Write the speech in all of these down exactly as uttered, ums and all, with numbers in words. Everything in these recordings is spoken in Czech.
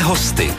hosty.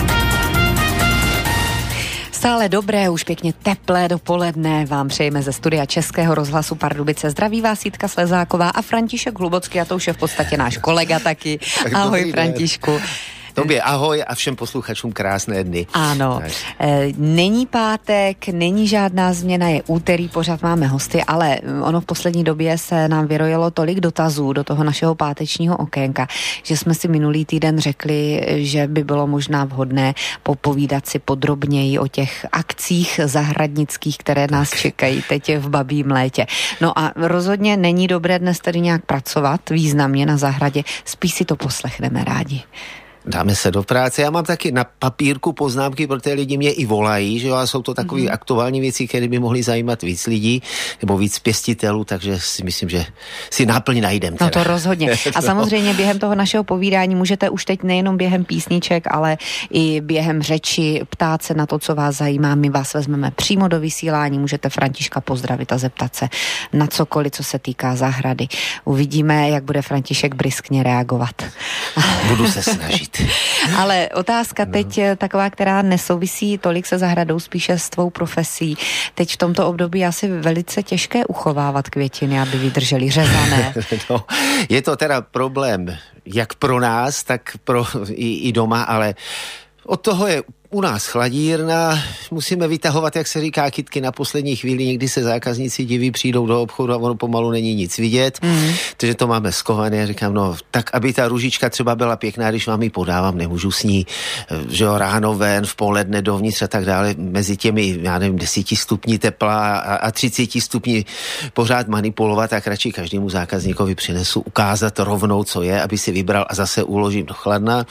Stále dobré, už pěkně teplé dopoledne vám přejeme ze studia Českého rozhlasu Pardubice. Zdraví vás Jitka Slezáková a František Hlubocký, a to už je v podstatě náš kolega taky. Ahoj Františku. Tobě ahoj a všem posluchačům krásné dny. Ano, e, není pátek, není žádná změna, je úterý, pořád máme hosty, ale ono v poslední době se nám vyrojilo tolik dotazů do toho našeho pátečního okénka, že jsme si minulý týden řekli, že by bylo možná vhodné popovídat si podrobněji o těch akcích zahradnických, které nás čekají teď v babím létě. No a rozhodně není dobré dnes tedy nějak pracovat významně na zahradě, spíš si to poslechneme rádi. Dáme se do práce. Já mám taky na papírku poznámky, protože lidi mě i volají, že jo, a jsou to takové mm-hmm. aktuální věci, které by mohly zajímat víc lidí, nebo víc pěstitelů, takže si myslím, že si náplň najdem. No to rozhodně. A samozřejmě během toho našeho povídání můžete už teď nejenom během písniček, ale i během řeči ptát se na to, co vás zajímá. My vás vezmeme přímo do vysílání, můžete Františka pozdravit a zeptat se na cokoliv, co se týká zahrady. Uvidíme, jak bude František bryskně reagovat. Budu se snažit. Ale otázka no. teď taková, která nesouvisí tolik se zahradou, spíše s tvou profesí. Teď v tomto období asi velice těžké uchovávat květiny, aby vydržely řezané. No, je to teda problém jak pro nás, tak pro i, i doma, ale od toho je u nás chladírna, musíme vytahovat, jak se říká, kytky na poslední chvíli, někdy se zákazníci diví, přijdou do obchodu a ono pomalu není nic vidět, mm. takže to máme skované, říkám, no tak, aby ta růžička třeba byla pěkná, když vám ji podávám, nemůžu s ní, že jo, ráno ven, v poledne dovnitř a tak dále, mezi těmi, já nevím, deseti stupni tepla a, a třiceti stupni pořád manipulovat, tak radši každému zákazníkovi přinesu ukázat rovnou, co je, aby si vybral a zase uložím do chladna.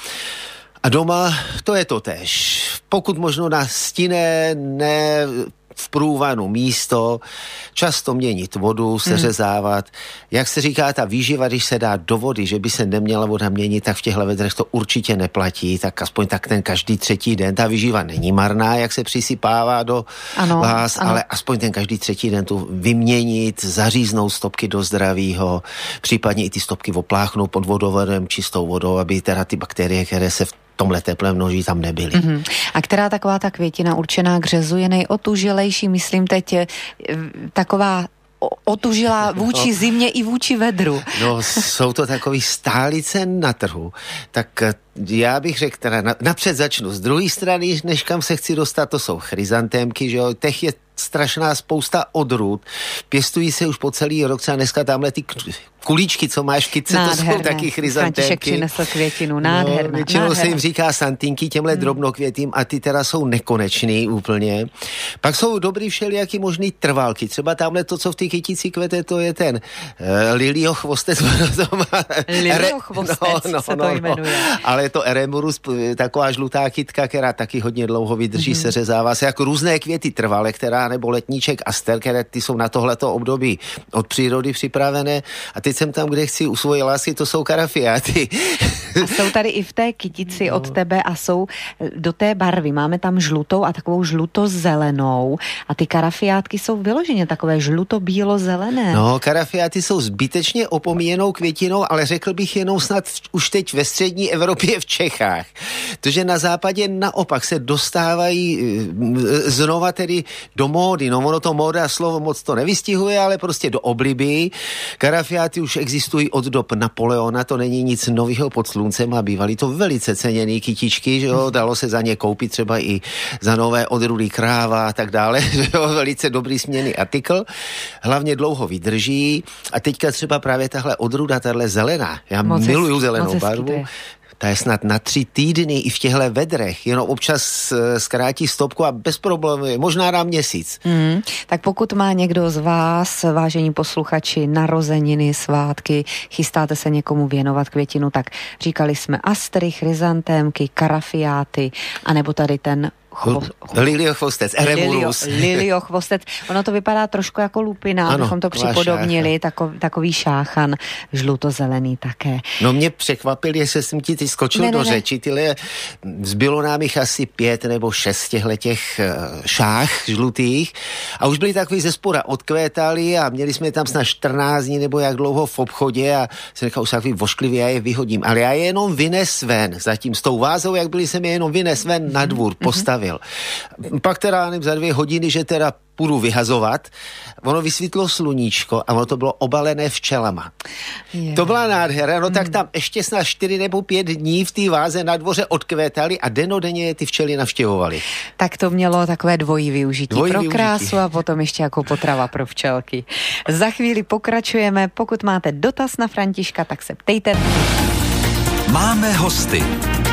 A doma to je to též. Pokud možno na stinné, ne v průvanu místo, často měnit vodu, seřezávat. Hmm. Jak se říká, ta výživa, když se dá do vody, že by se neměla voda měnit, tak v těchto vedrech to určitě neplatí, tak aspoň tak ten každý třetí den. Ta výživa není marná, jak se přisypává do ano, vás, ano. ale aspoň ten každý třetí den tu vyměnit, zaříznout stopky do zdravího, případně i ty stopky opláchnout pod vodovodem, čistou vodou, aby teda ty bakterie, které se v tomhle teplém množí tam nebyly. Mm-hmm. A která taková ta květina určená k řezu je nejotužilejší, myslím teď, taková otužila vůči no, zimě i vůči vedru. No, jsou to takový stálice na trhu. Tak já bych řekl, teda napřed začnu. Z druhé strany, než kam se chci dostat, to jsou chryzantémky, že jo, těch je strašná spousta odrůd. Pěstují se už po celý rok, třeba dneska tamhle ty kulíčky, co máš v kytce, to jsou taky chryzantémky. František přinesl květinu, nádherná. No, většinou nádherná. se jim říká santinky, těmhle hmm. drobnokvětím a ty teda jsou nekonečný úplně. Pak jsou dobrý všelijaký možný trvalky. Třeba tamhle to, co v té kytici kvete, to je ten uh, lilího chvostec. Lilího chvostec no, no, se to no, jmenuje. No. Ale je to eremurus, taková žlutá kytka, která taky hodně dlouho vydrží, hmm. seřezává se jako různé květy trvale, která nebo letníček aster, které ty jsou na tohleto období od přírody připravené. A teď jsem tam, kde chci u svoje lásky, to jsou karafiáty. A jsou tady i v té kytici no. od tebe a jsou do té barvy. Máme tam žlutou a takovou žluto-zelenou a ty karafiátky jsou vyloženě takové žluto-bílo-zelené. No, karafiáty jsou zbytečně opomíjenou květinou, ale řekl bych jenom snad už teď ve střední Evropě v Čechách. Protože na západě naopak se dostávají znova tedy do módy. No, ono to móda slovo moc to nevystihuje, ale prostě do obliby. Karafiáty už existují od dob Napoleona, to není nic nového pod sluncem a bývaly to velice ceněný kytičky, že jo, dalo se za ně koupit třeba i za nové odrůdy kráva a tak dále, že jo, velice dobrý směnný artikl, hlavně dlouho vydrží a teďka třeba právě tahle odrůda, tahle zelená, já moc miluju hezky, zelenou barvu, ta je snad na tři týdny i v těchto vedrech, jenom občas zkrátí stopku a bez problémů, možná na měsíc. Mm, tak pokud má někdo z vás, vážení posluchači, narozeniny, svátky, chystáte se někomu věnovat květinu, tak říkali jsme astry, chryzantémky, karafiáty, anebo tady ten Chvo... Liliochvostec, Eremurus. Liliochvostec. Ono to vypadá trošku jako lupina, ano, abychom to připodobnili, takový, takový šáchan, žlutozelený také. No mě překvapil, jestli jsem ti ty skočil ne, do ne, řeči, tyhle, zbylo nám jich asi pět nebo šest těchhletěch šách žlutých a už byli takový ze spora odkvétali a měli jsme tam snad čtrnáct dní nebo jak dlouho v obchodě a jsem říkal, už takový vošklivý, já je vyhodím, ale já je jenom vynes ven, zatím s tou vázou, jak byli, jsem je jenom vynes ven na dvůr, postavil. Pak teda nevím, za dvě hodiny, že teda půjdu vyhazovat, ono vysvětlo sluníčko a ono to bylo obalené včelama. Je. To byla nádhera, no hmm. tak tam ještě snad čtyři nebo pět dní v té váze na dvoře odkvétali a denodenně je ty včely navštěvovali. Tak to mělo takové dvojí využití dvojí pro využití. Krásu a potom ještě jako potrava pro včelky. Za chvíli pokračujeme, pokud máte dotaz na Františka, tak se ptejte. Máme hosty.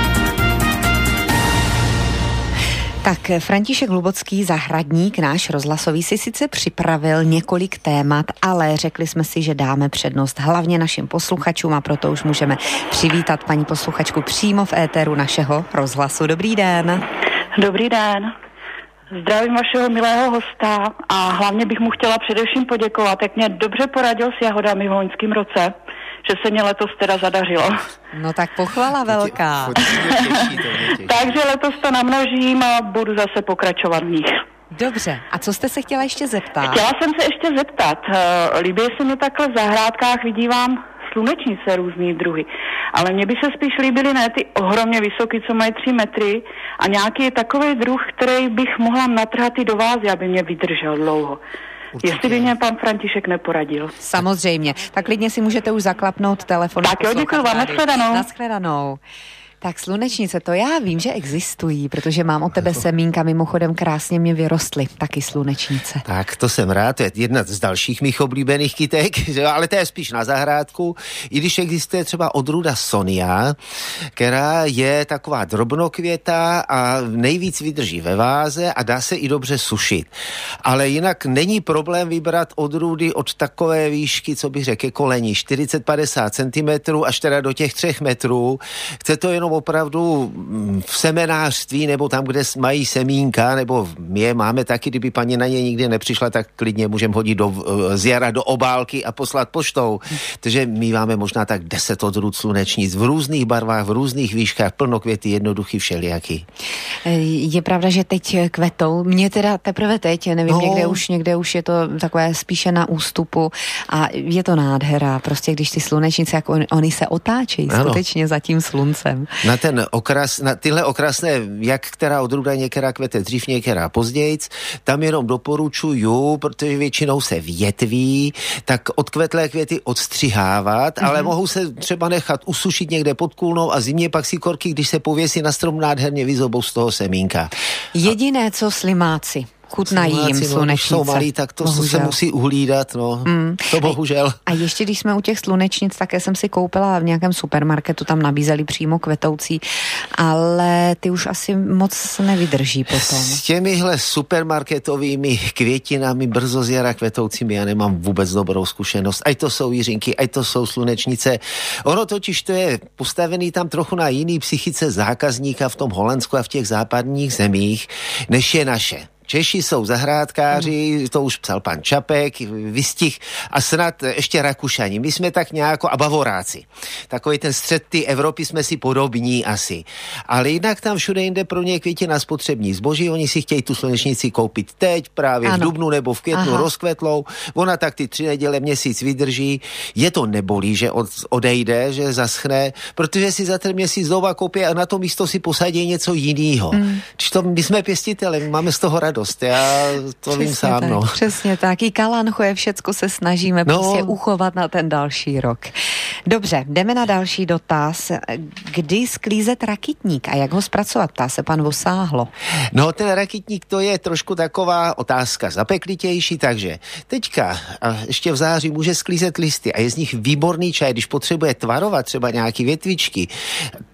Tak František Hlubocký, zahradník, náš rozhlasový, si sice připravil několik témat, ale řekli jsme si, že dáme přednost hlavně našim posluchačům a proto už můžeme přivítat paní posluchačku přímo v éteru našeho rozhlasu. Dobrý den. Dobrý den. Zdravím vašeho milého hosta a hlavně bych mu chtěla především poděkovat, jak mě dobře poradil s jahodami v loňském roce, že se mě letos teda zadařilo. No tak pochvala velká. Takže letos to namnožím a budu zase pokračovat v nich. Dobře, a co jste se chtěla ještě zeptat? Chtěla jsem se ještě zeptat. Líbí se mi takhle v zahrádkách, vidívám slunečnice různý druhy, ale mně by se spíš líbily ne ty ohromně vysoký, co mají tři metry a nějaký takový druh, který bych mohla natrhat i do vázy, aby mě vydržel dlouho. Určitě. Jestli by mě pan František neporadil. Samozřejmě. Tak klidně si můžete už zaklapnout telefon. Tak jo, děkuji vám. Nashledanou. Nashledanou. Tak slunečnice, to já vím, že existují, protože mám od tebe semínka, mimochodem krásně mě vyrostly, taky slunečnice. Tak to jsem rád, to je jedna z dalších mých oblíbených kytek, že jo, ale to je spíš na zahrádku, i když existuje třeba odrůda Sonia, která je taková drobnokvětá a nejvíc vydrží ve váze a dá se i dobře sušit. Ale jinak není problém vybrat odrůdy od takové výšky, co bych řekl, kolení, čtyřicet padesát centimetrů až teda do těch třech metrů. Chce to jenom opravdu v semenářství nebo tam, kde mají semínka, nebo my je máme taky, kdyby paní na ně nikdy nepřišla, tak klidně můžeme hodit do, z jara do obálky a poslat poštou. Takže my máme možná tak deset odrůd slunečnic v různých barvách, v různých výškách, plnokvěty, jednoduchý, všelijaký. Je pravda, že teď kvetou. Mně teda teprve teď, nevím, no. někde už někde už je to takové spíše na ústupu a je to nádhera. Prostě když ty slunečnice, jak on, oni se otáčejí ano. skutečně za tím sluncem. Na ten okras, na tyhle okrasné, jak která odrůda některá kvete dřív, některá pozdějc, tam jenom doporučuju, protože většinou se větví, tak odkvetlé květy odstřihávat, mm-hmm. ale mohou se třeba nechat usušit někde pod kůlnou a zimně pak si korky, když se pověsí na strom, nádherně vyzobou z toho semínka. Jediné, co slimáci chutnají jim slunečnice. No, jsou malí, tak to bohužel. Se musí uhlídat, no. Mm. To bohužel. A ještě když jsme u těch slunečnic, také jsem si koupila v nějakém supermarketu, tam nabízeli přímo kvetoucí, ale ty už asi moc nevydrží potom. S těmihle supermarketovými květinami brzo z jara kvetoucími já nemám vůbec dobrou zkušenost. Ať to jsou jiřinky, ať to jsou slunečnice. Ono totiž to je postavený tam trochu na jiný psychice zákazníka v tom Holandsku a v těch západních zemích, než je naše. Češi jsou zahrádkáři, to už psal pan Čapek, Vystih a snad ještě Rakušani. My jsme tak nějako, a Bavoráci. Takový ten střed ty Evropy jsme si podobní asi. Ale jinak tam všude jinde pro ně květina spotřební zboží, oni si chtějí tu slunečnici koupit teď, právě ano. v dubnu nebo v květnu Aha. rozkvetlou. Ona tak ty tři neděle, měsíc vydrží. Je to nebolí, že od, odejde, že zaschne, protože si za ten měsíc znova koupí a na to místo si posadí něco jiného. Mm. To my jsme pěstiteli, máme z toho radost. Já to přesně vím sám, tak, no. Přesně tak. I kalanchoje, všecko se snažíme no. prostě uchovat na ten další rok. Dobře, jdeme na další dotaz. Kdy sklízet rakitník a jak ho zpracovat? Ptá se pan Vosáhlo. No, ten rakitník to je trošku taková otázka zapeklitější, takže teďka a ještě v září může sklízet listy a je z nich výborný čaj, když potřebuje tvarovat třeba nějaký větvičky,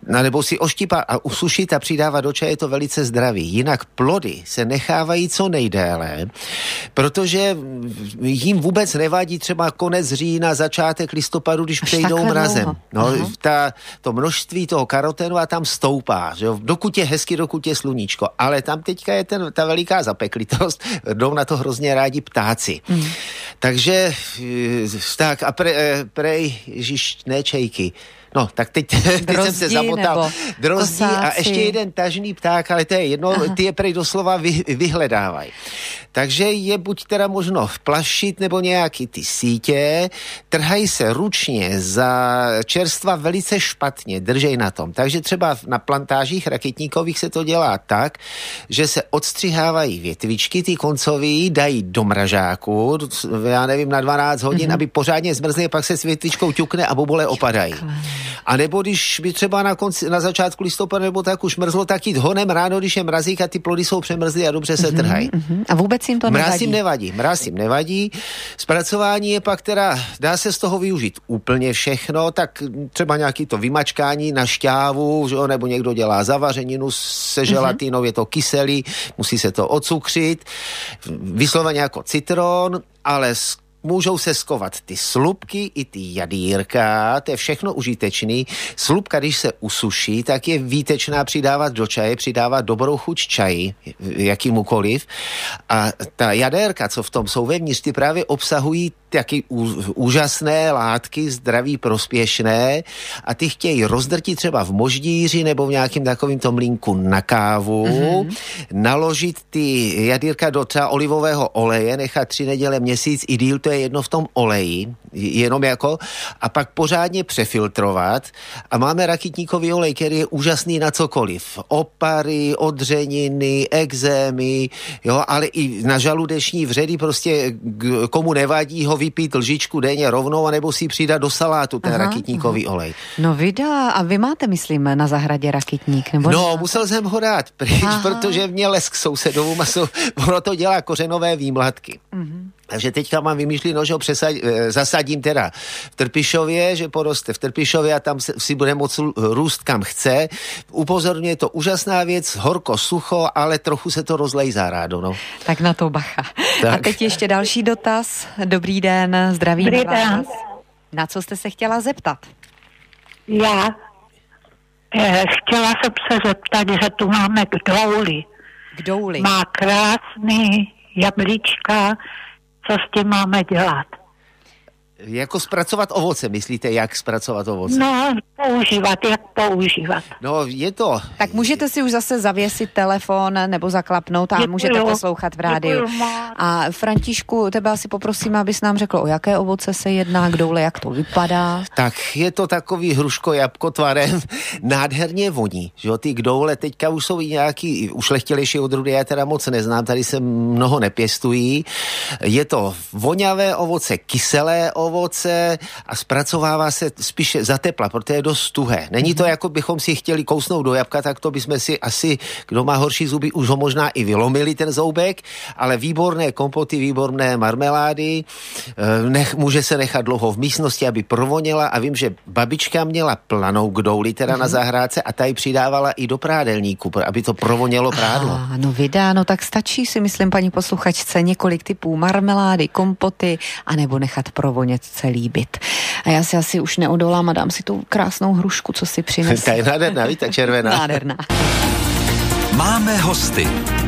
nebo si oštípat a usušit a přidávat do čaje, je to velice zdravý. Jinak plody se nechávají co nejdéle, protože jim vůbec nevadí třeba konec října, začátek listopadu, když přejdou mrazem. No, ta, to množství toho karotenu a tam stoupá, že jo? Dokud je hezky, dokud je sluníčko. Ale tam teďka je ten, ta veliká zapeklitost, jdou na to hrozně rádi ptáci. Mm. Takže tak a pre, prej, ježiš, ne čejky. No, tak teď, teď jsem se zamotal. Drozdí a ještě jeden tažný pták, ale to je jedno, Aha. ty je prej doslova vy, vyhledávají. Takže je buď teda možno plašit nebo nějaký ty sítě, trhají se ručně za čerstva velice špatně, držej na tom. Takže třeba na plantážích rakitníkových se to dělá tak, že se odstřihávají větvičky, ty koncový dají do mražáku, já nevím, na dvanáct hodin, mm-hmm. aby pořádně zmrzly, pak se s větvičkou ťukne a bobole opadají. A nebo když by třeba na, konci, na začátku listopadu nebo tak už mrzlo, tak jít honem ráno, když je mrazík a ty plody jsou přemrzlé a dobře se trhají. Mm-hmm. A vůbec jim to nevadí? Mráz jim nevadí. Mráz jim nevadí. Zpracování je pak teda, dá se z toho využít úplně všechno, tak třeba nějaký to vymačkání na šťávu, že jo, nebo někdo dělá zavařeninu se želatinou, mm-hmm. je to kyselý, musí se to ocukřit, vysloveně jako citron, ale můžou se skovat ty slupky i ty jadýrka, to je všechno užitečný. Slupka, když se usuší, tak je výtečná přidávat do čaje, přidávat dobrou chuť čaji, jakýmukoliv. A ta jadérka, co v tom jsou vevnitř, ty právě obsahují taky úžasné látky, zdraví, prospěšné a ty chtějí rozdrtit třeba v moždíři nebo v nějakým takovým tom mlínku na kávu, mm-hmm. naložit ty jadýrka do třeba olivového oleje, nechat tři neděle, měsíc i díl, to je jedno v tom oleji, jenom jako, a pak pořádně přefiltrovat a máme rakitníkový olej, který je úžasný na cokoliv. Opary, odřeniny, ekzémy, jo, ale i na žaludeční vředy prostě komu nevadí ho vypít lžičku denně rovnou, anebo si přidat do salátu ten aha, rakitníkový aha. olej. No vydá, a vy máte, myslím, na zahradě rakitník, nebo? No, nemáte? Musel jsem ho dát pryč, aha. protože mě lesk sousedovou masu, ono to dělá kořenové výmladky. Mhm. Takže teďka mám vymýšleno, že ho přesad, zasadím teda v Trpišově, že poroste v Trpišově a tam si bude moct růst kam chce. Upozorňuje, je to úžasná věc, horko, sucho, ale trochu se to rozlejzá rádo. No. Tak na to bacha. Tak. A teď ještě další dotaz. Dobrý den, zdravím Dobrý vás. Den. Na co jste se chtěla zeptat? Já eh, chtěla jsem se zeptat, že tu máme k douli. K douli. Má krásný jablíčka. Co s tím máme dělat? Jako zpracovat ovoce, myslíte, jak zpracovat ovoce? No, používat, jak používat. No, je to... Tak můžete si už zase zavěsit telefon nebo zaklapnout a děkuju, můžete poslouchat v rádiu. A Františku, tebe asi poprosím, abys nám řekl, o jaké ovoce se jedná, k doule, jak to vypadá. Tak je to takový hruško jabko tvarem, nádherně voní, že jo, ty k doule teďka už jsou i nějaký ušlechtilejší odrůdy, já teda moc neznám, tady se mnoho nepěstují. Je to voňavé ovoce, kyselé ovoce, ovoce a zpracovává se spíše za tepla, protože je dost tuhé. Není to, jako bychom si chtěli kousnout do jabka, tak to bychom si asi, kdo má horší zuby, už ho možná i vylomili ten zoubek, ale výborné kompoty, výborné marmelády, nech, může se nechat dlouho v místnosti, aby provoněla a vím, že babička měla planou kdouli teda mm-hmm. na zahrádce a ta ji přidávala i do prádelníku, aby to provonělo prádlo. Ah, no vydá, no tak stačí si, myslím, paní posluchačce, několik typů marmelády, kompoty, anebo nechat provonět celý byt. A já si asi už neodolám a dám si tu krásnou hrušku, co si přinesl. Ta je nádherná, víte, červená. Nádherná. Máme hosty.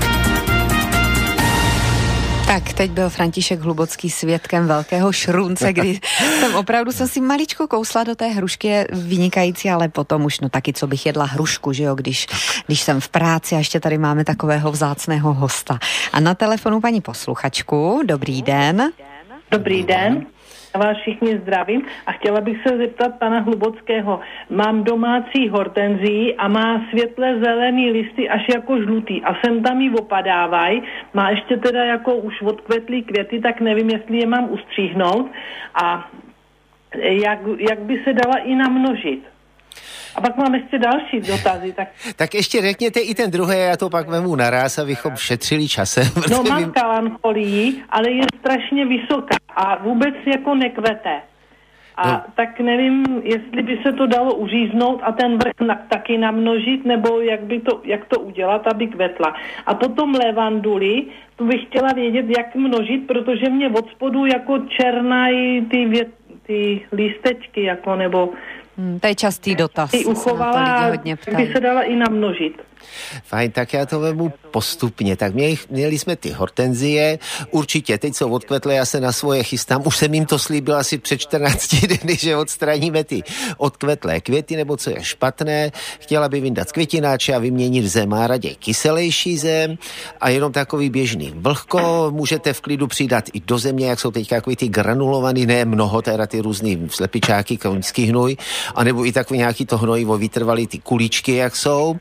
Tak, teď byl František Hlubocký svědkem velkého šrunce, kdy jsem opravdu jsem si maličko kousla do té hrušky, je vynikající, ale potom už no taky, co bych jedla hrušku, že jo, když, když jsem v práci a ještě tady máme takového vzácného hosta. A na telefonu paní posluchačku, dobrý den. Dobrý den. Já vás všichni zdravím a chtěla bych se zeptat pana Hlubockého. Mám domácí hortenzii a má světle zelený listy až jako žlutý a sem tam jí opadávají. Má ještě teda jako už odkvetlý květy, tak nevím, jestli je mám ustříhnout a jak, jak by se dala i namnožit. A pak mám ještě další dotazy. Tak, tak ještě řekněte i ten druhý, já to pak vemu naraz, abychom šetřili časem. No mám kalancholii, ale je strašně vysoká a vůbec jako nekvete. A no. tak nevím, jestli by se to dalo uříznout a ten vrch na, taky namnožit, nebo jak by to, jak to udělat, aby kvetla. A potom levanduli, to bych chtěla vědět, jak množit, protože mě od spodu jako černají ty, vět, ty lístečky, jako, nebo... Hmm, to je častý dotaz. Ty uchovala, by se dala i namnožit. Fajn, tak já to vemu postupně. Tak měli, měli jsme ty hortenzie, určitě, teď jsou odkvetlé, já se na svoje chystám, už jsem jim to slíbil asi před čtrnácti dny, že odstraníme ty odkvetlé květy, nebo co je špatné, chtěla by vyndat z květináče a vyměnit zem, má raději kyselejší zem a jenom takový běžný vlhko, můžete v klidu přidat i do země, jak jsou teď takový ty granulovaný, ne mnoho, teda ty různý slepičáky, koňský hnoj, anebo i takový nějaký to hnojivo vytrvalý, ty kuličky, jak jsou.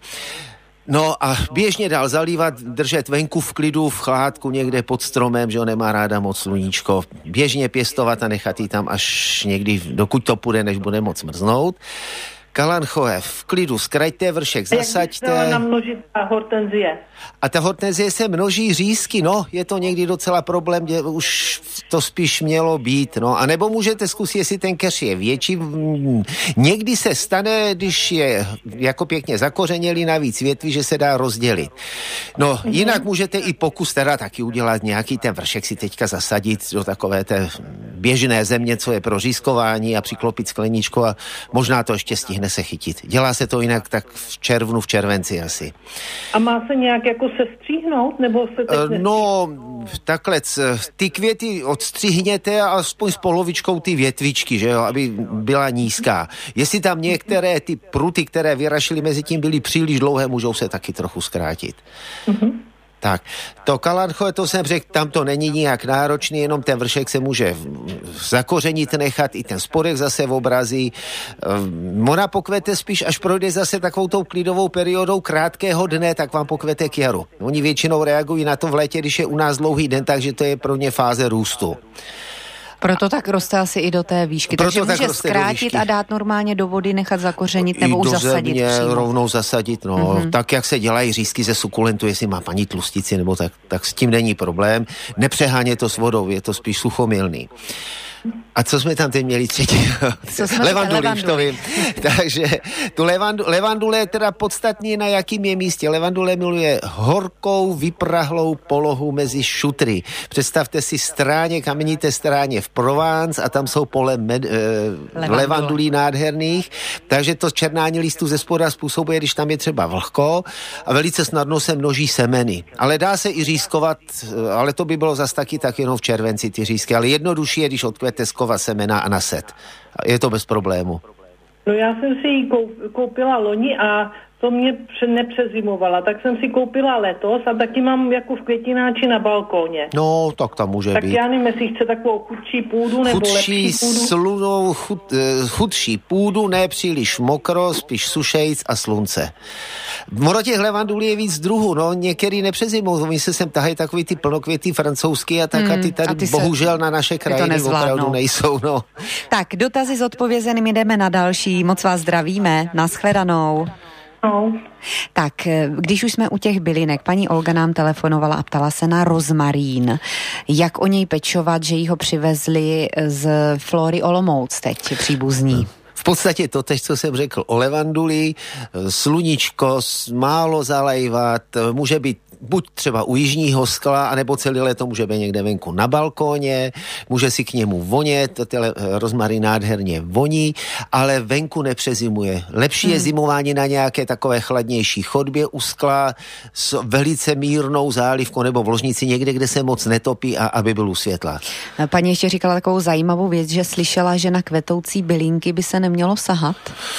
No a běžně dál zalívat, držet venku v klidu, v chládku někde pod stromem, že ho nemá ráda moc sluníčko. Běžně pěstovat a nechat ji tam až někdy, dokud to půjde, než bude moc mrznout. Kalanchoe, v klidu, zkraťte vršek, zasaďte. Jak by se namnožit ta hortenzie? A ta hortenzie se množí řízky, no, je to někdy docela problém, že už to spíš mělo být, no, a nebo můžete zkusit, jestli ten keř je větší. Někdy se stane, když je jako pěkně zakořenělý na víc větví, že se dá rozdělit. No, mm-hmm. Jinak můžete i pokus teda taky udělat nějaký ten vršek si teďka zasadit do takové té běžné země, co je pro řízkování a přiklopit skleničku a možná to ještě stihne se chytit. Dělá se to jinak tak v červnu, v červenci asi. A má se nějak jako sestříhnout, nebo se teď nestříhnout? No, takhle, ty květy odstřihněte a aspoň s polovičkou ty větvičky, že jo, aby byla nízká. Jestli tam některé ty pruty, které vyrašily mezi tím, byly příliš dlouhé, můžou se taky trochu zkrátit. Mhm. Tak, to kalanchoe, to jsem řekl, tam to není nijak náročný, jenom ten vršek se může zakořenit nechat, i ten spodek zase obrazí. Ona pokvete spíš, až projde zase takovou tou klidovou periodou krátkého dne, tak vám pokvete k jaru. Oni většinou reagují na to v létě, když je u nás dlouhý den, takže to je pro ně fáze růstu. Proto tak roste asi i do té výšky. Proto Takže tak může zkrátit a dát normálně do vody, nechat zakořenit nebo už zasadit země, přímo. rovnou zasadit, no. Mm-hmm. Tak, jak se dělají řízky ze sukulentu, jestli má paní tlustici, nebo tak, tak s tím není problém. Nepřeháně to s vodou, je to spíš suchomilný. A co jsme tam teď měli třetí? Levanduli, už to vím. Takže tu levandu, levandule je teda podstatný, na jakým je místě. Levandule miluje horkou, vyprahlou polohu mezi šutry. Představte si stráně, kamenité stráně v Provence a tam jsou pole med, eh, levandulí nádherných. Takže to černání listů ze spoda způsobuje, když tam je třeba vlhko a velice snadno se množí semeny. Ale dá se i řízkovat, ale to by bylo zas taky tak jenom v červenci ty řízky. Ale jednodušší je, když odkvete skova semena a naset. Je to bez problému. No já jsem si ji koupila loni a to mě nepřezimovala, tak jsem si koupila letos a taky mám jako v květináči na balkóně. No, tak tam může tak být. Tak já nevím, jestli chce takovou chudší půdu nebo chudší lepší půdu. Slunou, chud, chudší půdu, ne příliš mokro, spíš sušejc a slunce. Ono těch levandulí je víc druhů, no, některý nepřezimou, oni se sem tahají takový ty plnokvětý francouzský a tak hmm, a ty tady a ty bohužel se, na naše krajiny opravdu nejsou, no. Tak, dotazy zodpovězeným, jdeme na další, moc vás zdravíme, nashledanou. No. Tak, když už jsme u těch bylinek, paní Olga nám telefonovala a ptala se na rozmarín. Jak o něj pečovat, že jí ho přivezli z Flory Olomouc teď, příbuzní? V podstatě to tež, co jsem řekl o levanduli, sluníčko, málo zalejvat, může být buď třeba u jižního skla, anebo celé léto může být někde venku na balkóně, může si k němu vonět, rozmarín nádherně voní, ale venku nepřezimuje. Lepší je zimování na nějaké takové chladnější chodbě u skla s velice mírnou zálivkou nebo v ložnici někde, kde se moc netopí a aby byl u světla. Paní ještě říkala takovou zajímavou věc, že slyšela, že na kvetoucí bylinky by se nemělo sahat.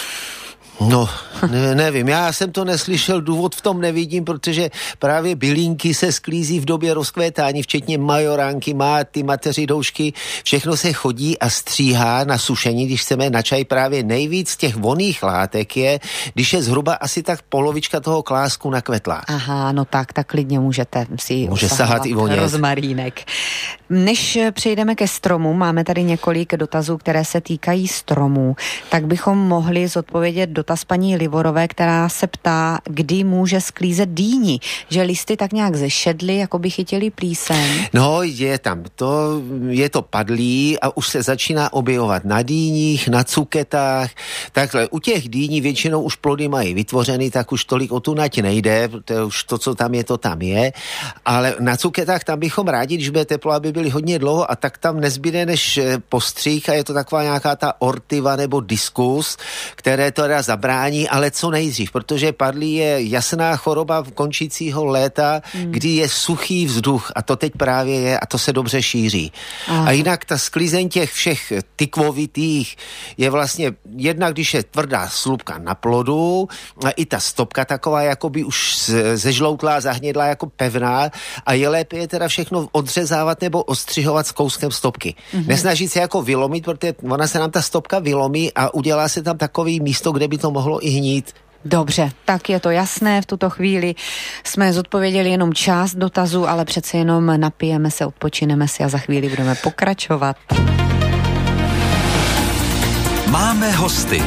No, ne, nevím, já jsem to neslyšel, důvod v tom nevidím, protože právě bylinky se sklízí v době rozkvétání, včetně majoránky, máty, mateřidoušky, všechno se chodí a stříhá na sušení, když chceme na čaj. Právě nejvíc těch vonných látek je, když je zhruba asi tak polovička toho klásku nakvetlá. Aha, no tak, tak klidně můžete si Může sahat i vonět. Rozmarínek. Než přejdeme ke stromům, máme tady několik dotazů, které se týkají stromů, tak bychom mohli zodpovědět do dotaz paní Livorové, která se ptá, kdy může sklízet dýni, že listy tak nějak zešedly, jako by chytili plíseň. No, je tam to, je to padlý a už se začíná objevovat na dýních, na cuketách. Takhle, u těch dýní většinou už plody mají vytvořený, tak už tolik o tu nať nejde, protože už to, co tam je, to tam je. Ale na cuketách tam bychom rádi, když bude teplo, aby byly hodně dlouho a tak tam nezbyde než postřih a je to taková nějaká ta ortiva nebo diskus, které to teda zabrání, ale co nejdřív, protože padlý je jasná choroba končícího léta, hmm. kdy je suchý vzduch a to teď právě je a to se dobře šíří. Aha. A jinak ta sklizeň těch všech tykvovitých je vlastně jedna, když je tvrdá slupka na plodu a i ta stopka taková jakoby už zežloutlá, zahnědlá jako pevná a je lépe je teda všechno odřezávat nebo ostřihovat s kouskem stopky. Mm-hmm. Nesnažit se jako vylomit, protože ona se nám ta stopka vylomí a udělá se tam takový místo, kde by to mohlo i hnít. Dobře, tak je to jasné, v tuto chvíli jsme zodpověděli jenom část dotazu, ale přece jenom napijeme se, odpočineme si a za chvíli budeme pokračovat. Máme hosty.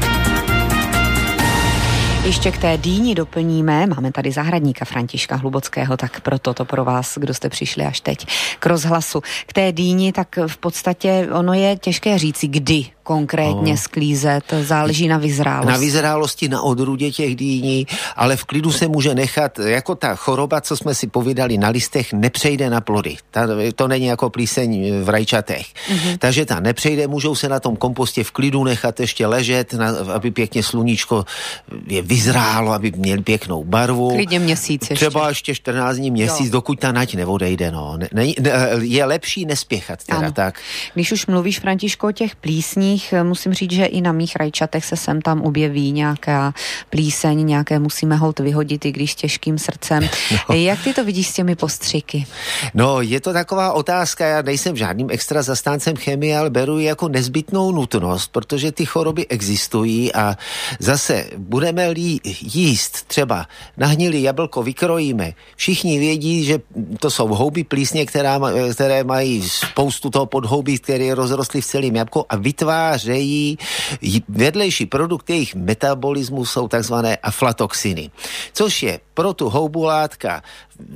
Ještě k té dýni doplníme, máme tady zahradníka Františka Hlubockého, tak proto to pro vás, kdo jste přišli až teď k rozhlasu. K té dýni, tak v podstatě ono je těžké říci, kdy konkrétně no. sklízet, záleží na vyzrálosti. Na vyzrálosti, na odrůdě těch dýní, ale v klidu se může nechat, jako ta choroba, co jsme si povídali na listech, nepřejde na plody. Ta, to není jako plíseň v rajčatech. Mm-hmm. Takže ta nepřejde, můžou se na tom kompostě v klidu nechat ještě ležet, na, aby pěkně sluníčko je vyzrálo, aby měli pěknou barvu. Klidně měsíc ještě. Třeba ještě čtrnáct dní, měsíc, jo. dokud ta nať neodejde. No. Ne, ne, je lepší nespěchat. Teda, tak. Když už mluvíš, Františko, o těch plísních, musím říct, že i na mých rajčatech se sem tam objeví nějaká plíseň, nějaké musíme holt vyhodit, i když s těžkým srdcem. No. Jak ty to vidíš s těmi postřiky? No, je to taková otázka, já nejsem žádným extra zastáncem chemie, ale beru ji jako nezbytnou nutnost, protože ty choroby existují a zase budeme-li jíst třeba nahnilý jablko vykrojíme, všichni vědí, že to jsou houby plísně, která, které mají spoustu toho podhoubí, které rozrostly v celém jabku a vytvářejí vedlejší produkt jejich metabolismu jsou takzvané aflatoxiny, což je pro tu houbu látka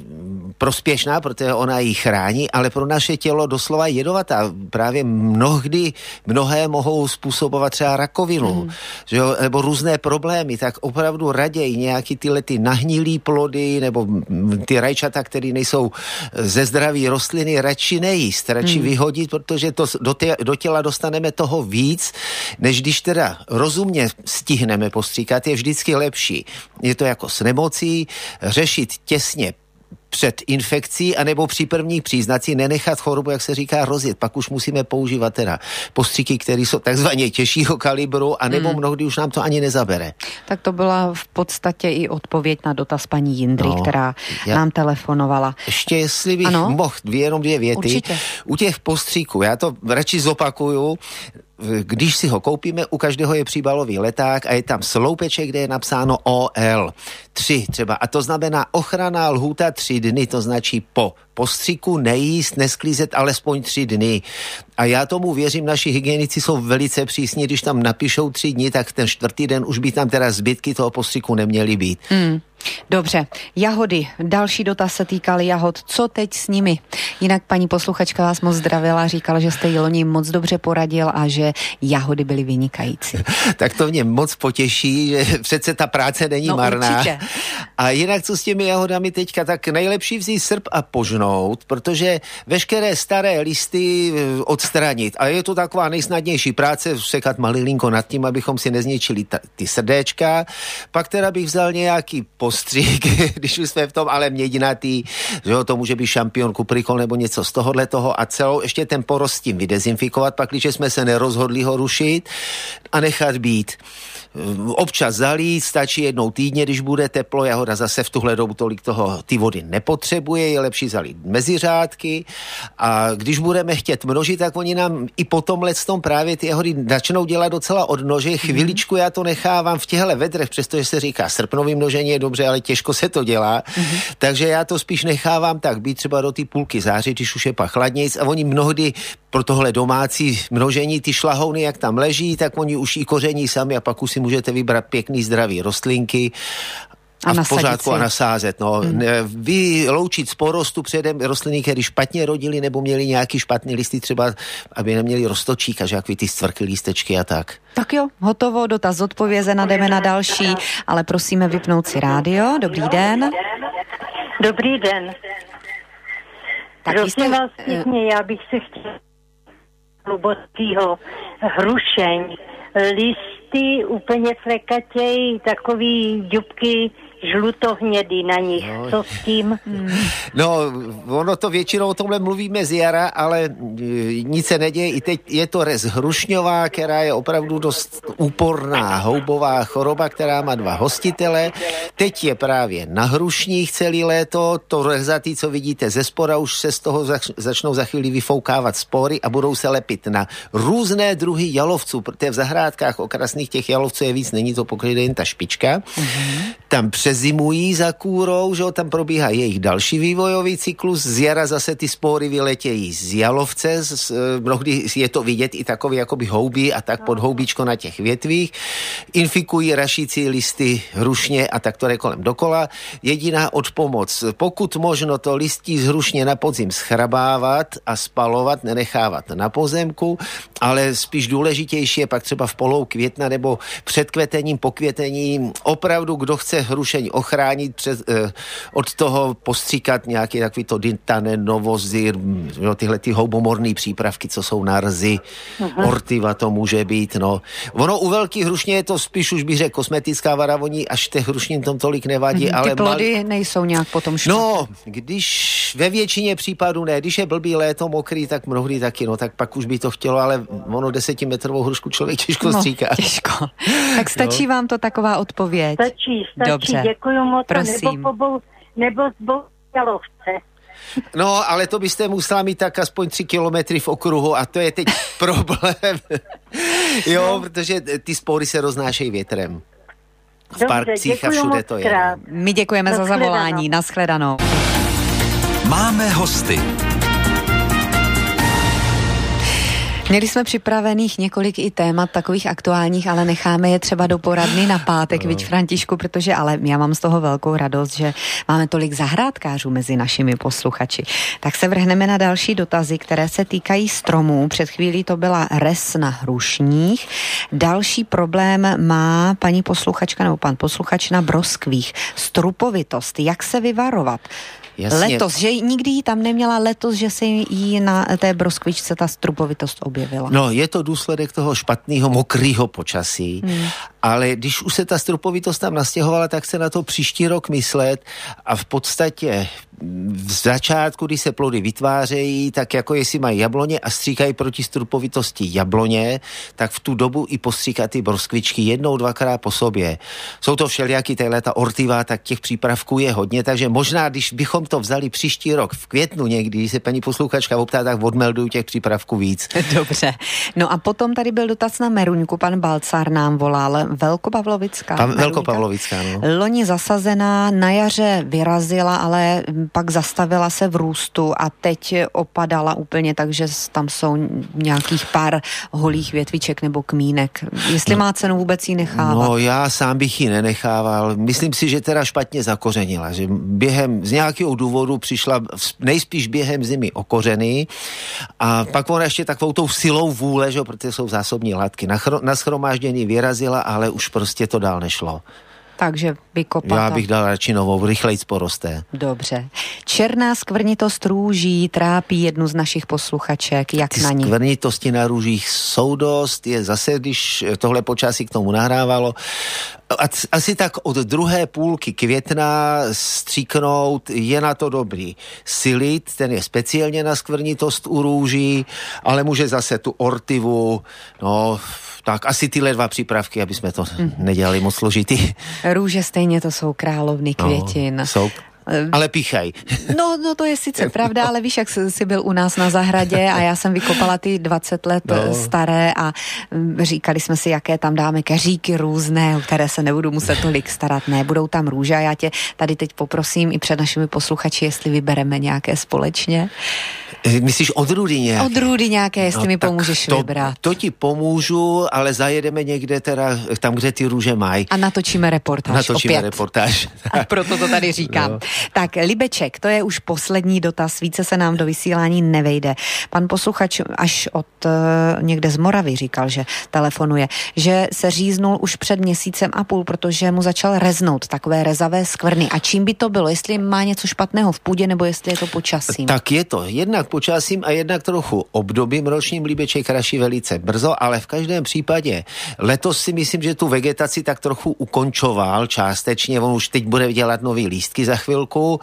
prospěšná, protože ona ji chrání, ale pro naše tělo doslova jedovatá. Právě mnohdy mnohé mohou způsobovat třeba rakovinu, mm. že jo, nebo různé problémy, tak opravdu raději nějaký tyhle ty nahnilý plody nebo ty rajčata, které nejsou ze zdraví rostliny, radši nejíst, radši mm. vyhodit, protože to do, tě, do těla dostaneme toho víc, než když teda rozumně stihneme postříkat, je vždycky lepší. Je to jako s nemocí, řešit těsně před infekcí, anebo při prvních příznacích nenechat chorobu, jak se říká, rozjet. Pak už musíme používat teda postřiky, které jsou takzvaně těžšího kalibru, anebo hmm. mnohdy už nám to ani nezabere. Tak to byla v podstatě i odpověď na dotaz paní Jindry, no, která já... nám telefonovala. Ještě jestli bych ano? mohl dvě, jenom dvě věty. Určitě. U těch postříků, já to radši zopakuju, když si ho koupíme, u každého je příbalový leták a je tam sloupeček, kde je napsáno O L tři třeba. A to znamená ochranná lhůta tři dny, to značí po postřiku nejíst, nesklízet alespoň tři dny. A já tomu věřím, naši hygienici jsou velice přísní, když tam napíšou tři dny, tak ten čtvrtý den už by tam teda zbytky toho postřiku neměly být. Hmm. Dobře, jahody. Další dotaz se týkal jahod. Co teď s nimi? Jinak paní posluchačka vás moc zdravila, říkala, že jste loni moc dobře poradil a že jahody byly vynikající. Tak to mě moc potěší, že přece ta práce není no, marná. Určitě. A jinak co s těmi jahodami teďka, tak nejlepší vzít srp a požnout, protože veškeré staré listy odstranit. A je to taková nejsnadnější práce, sekat malilinko nad tím, abychom si nezničili ta, ty srdéčka. Pak teda bych vzal nějaký postřik, když už jsme v tom, ale mědinatý, že jo, to může být šampion, kuprikol nebo něco z tohohle toho a celou ještě ten porost s tím vydezinfikovat, pak když jsme se nerozhodli ho rušit a nechat být. Občas zalít, stačí jednou týdně, když bude teplo, jahoda zase v tuhle dobu tolik toho ty vody nepotřebuje, je lepší zalít mezi řádky a když budeme chtět množit, tak oni nám i po tomhle tom právě ty jahody začnou dělat docela odnože. Chviličku já to nechávám v těchto vedrech, přestože se říká srpnový množení je dobře, ale těžko se to dělá. Mm-hmm. Takže já to spíš nechávám tak být třeba do té půlky září, když už je pak chladnějc a oni mnohdy pro tohle domácí množení ty šlahouny, jak tam leží, tak oni už i koření sami a pak už si můžete vybrat pěkný zdravý rostlinky a, a v pořádku a nasázet. No. Hmm. Vyloučit z porostu předem rostliny, které špatně rodily nebo měly nějaký špatný listy, třeba aby neměli roztočík a že jaký ty stvrky lístečky a tak. Tak jo, hotovo, dotaz zodpovězena, jdeme na další, ale prosíme vypnout si rádio. Dobrý den. Dobrý den. Tak Prosím jste... vás pěkně, já bych se chtěla Hlubockýho hrušeň, listy úplně flekatěj, takový ďubky žlutohnědý na nich. No. Co s tím? No, ono to většinou o tomhle mluvíme z jara, ale e, nic se neděje. I teď je to rez hrušňová, která je opravdu dost úporná houbová choroba, která má dva hostitele. Teď je právě na hrušních celý léto. To rezatý, co vidíte ze spora, už se z toho zač- začnou za chvíli vyfoukávat spory a budou se lepit na různé druhy jalovců, protože v zahrádkách okrasných těch jalovců je víc, není to pokryté jen ta špička. Mm-hmm. Tam přezimují za kůrou, že tam probíhá jejich další vývojový cyklus, z jara zase ty spory vyletějí z jalovce, z, mnohdy je to vidět i takový jakoby houby a tak pod houbičko na těch větvích, infikují rašící listy hrušně a tak to jde kolem dokola. Jediná odpomoc, pokud možno to listí z hrušně na podzim schrabávat a spalovat, nenechávat na pozemku, ale spíš důležitější je pak třeba v polou května nebo před kvetením, po květení, opravdu kdo chce hrušeň ochránit před, eh, od toho postříkat nějaký takový to dintanen, novozir, no, tyhle ty houbomorný přípravky, co jsou na rzy, uh-huh. ortiva to může být, no. Ono u velkých hrušně je to spíš už bych řekl kosmetická vara, oni až těch hrušním tom tolik nevadí, uh-huh. ale... Ty plody mal... nejsou nějak potom špatné. No, když ve většině případů ne, když je blbý léto mokrý, tak mnohdy taky, no tak pak už by to chtělo, ale ono desetimetrovou hrušku člověk těžko no, stříká. těžko. Tak stačí no. vám to taková odpověď? Stačí, stačí. Dobře. Děkuju moc. Prosím. Nebo, pobou, nebo zbou jalovce. No, ale to byste musela mít tak aspoň tři kilometry v okruhu a to je teď problém. Jo, no. Protože ty spory se roznášejí větrem. V Dobře, parcích a všude to je. Krát. My děkujeme za zavolání. Nashledanou. Máme hosty. Měli jsme připravených několik i témat takových aktuálních, ale necháme je třeba do poradny na pátek, no. Viď Františku, protože ale já mám z toho velkou radost, že máme tolik zahrádkářů mezi našimi posluchači. Tak se vrhneme na další dotazy, které se týkají stromů. Před chvílí to byla res na hrušních. Další problém má paní posluchačka nebo pan posluchač na broskvích. Strupovitost. Jak se vyvarovat? Jasně. Letos, že nikdy jí tam neměla, letos, že se jí na té broskvičce ta strupovitost objevila. No, je to důsledek toho špatného, mokrého počasí, hmm. ale když už se ta strupovitost tam nastěhovala, tak se na to příští rok myslet a v podstatě v začátku, když se plody vytvářejí, tak jako jestli mají jabloně a stříkají proti strupovitosti jabloně, tak v tu dobu i postříkat ty broskvičky jednou, dvakrát po sobě. Jsou to všelijaký, tahle ta ortiva, tak těch přípravků je hodně, takže možná, když bychom to vzali příští rok v květnu někdy, když se paní posluchačka optá, tak odmelduju těch přípravků víc. Dobře. No a potom tady byl dotaz na meruňku, pan Balcár nám volal, Velkopavlovická. Pan Velkopavlovická, no. Loni zasazená, na jaře vyrazila, ale pak zastavila se v růstu a teď opadala úplně, takže tam jsou nějakých pár holých větviček nebo kmínek. Jestli no, má cenu vůbec jí nechávat? No já sám bych ji nenechával. Myslím si, že teda špatně zakořenila, že během z nějakého důvodu přišla nejspíš během zimy o kořeny a pak ona ještě takovou tou silou vůle, že, protože jsou zásobní látky, na shromáždění vyrazila, ale už prostě to dál nešlo. Takže vykopat. Já bych dal radši novou, rychlejc porosté. Dobře. Černá skvrnitost růží trápí jednu z našich posluchaček. Jak Ty na ní? skvrnitosti na růžích jsou dost, je zase, když tohle počasí k tomu nahrávalo, asi tak od druhé půlky května stříknout je na to dobrý. Silit, ten je speciálně na skvrnitost u růží, ale může zase tu ortivu, no tak asi tyhle dva přípravky, aby jsme to mm. nedělali moc složitý. Růže stejně to jsou královny květin. No, jsou. Ale píchaj. No, no to je sice pravda, ale víš, jak jsi byl u nás na zahradě a já jsem vykopala ty dvacet let no. staré a říkali jsme si, jaké tam dáme keříky různé, o které se nebudu muset tolik starat. Ne, budou tam růže a já tě tady teď poprosím i před našimi posluchači, jestli vybereme nějaké společně. Myslíš odrůdy nějaké? Odrůdy nějaké, jestli no, mi pomůžeš to, vybrat. To ti pomůžu, ale zajedeme někde teda tam, kde ty růže mají. A natočíme reportáž. Natočíme opět. reportáž. A proto to tady říkám. No. Tak, Libeček, to je už poslední dotaz, více se nám do vysílání nevejde. Pan posluchač až od uh, někde z Moravy říkal, že telefonuje, že se říznul už před měsícem a půl, protože mu začal reznout takové rezavé skvrny. A čím by to bylo? Jestli má něco špatného v půdě, nebo jestli je to počasím? Tak je to. Jednak počasím a jednak trochu obdobím ročním. Libeček raší velice brzo, ale v každém případě letos si myslím, že tu vegetaci tak trochu ukončoval částečně. On už teď bude dělat nový lístky za chvilku.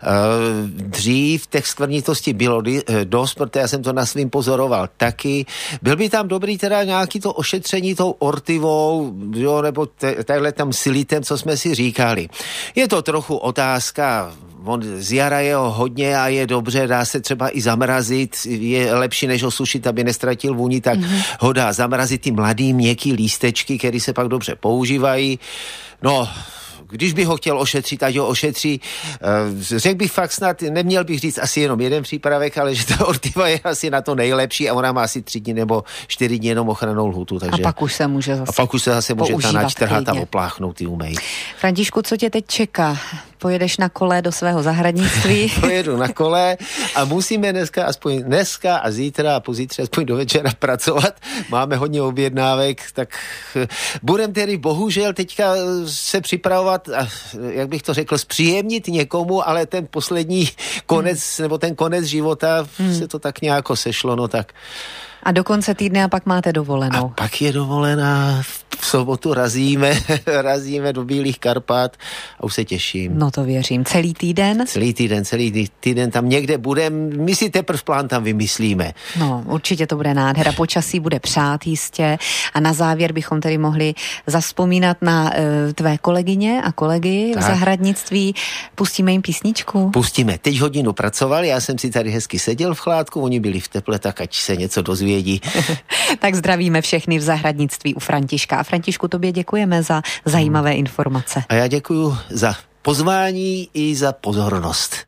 Dřív těch skvrnitosti bylo dost, protože já jsem to na svým pozoroval taky. Byl by tam dobrý teda nějaký to ošetření tou ortivou, jo, nebo takhle tam silitem, co jsme si říkali. Je to trochu otázka, on z jara je ho hodně a je dobře, dá se třeba i zamrazit, je lepší než ho sušit, aby nestratil vůni, tak mm-hmm. ho dá zamrazit ty mladý měkký lístečky, které se pak dobře používají. No, když bych ho chtěl ošetřit, ať ho ošetří. Řekl bych fakt snad, neměl bych říct asi jenom jeden přípravek, ale že ta ortiva je asi na to nejlepší a ona má asi tři dny nebo čtyři dny jenom ochrannou lhůtu. Takže... A pak už se může zase A pak už se zase může ta nať trhat a opláchnout i umejt. Františku, co tě teď čeká? Pojedeš na kole do svého zahradnictví? Pojedu na kole a musíme dneska aspoň dneska a zítra a pozítře aspoň do večera pracovat. Máme hodně objednávek, tak budem tedy bohužel teďka se připravovat, jak bych to řekl, zpříjemnit někomu, ale ten poslední konec, hmm. nebo ten konec života hmm. se to tak nějak sešlo, no tak. A do konce týdne a pak máte dovolenou. A pak je dovolená, v sobotu razíme, razíme do Bílých Karpat a už se těším. No to věřím. Celý týden? Celý týden, celý týden tam někde budem, my si teprve plán tam vymyslíme. No, určitě to bude nádhera, počasí bude přát jistě a na závěr bychom tedy mohli zavzpomínat na uh, tvé kolegyně a kolegy tak. v zahradnictví. Pustíme jim písničku? Pustíme. Teď hodinu pracovali, já jsem si tady hezky seděl v chládku, oni byli v teple, tak ať se něco dozvědí. Tak zdravíme všechny v zahradnictví u Františka. A Františku, tobě děkujeme za zajímavé informace. A já děkuju za pozvání i za pozornost.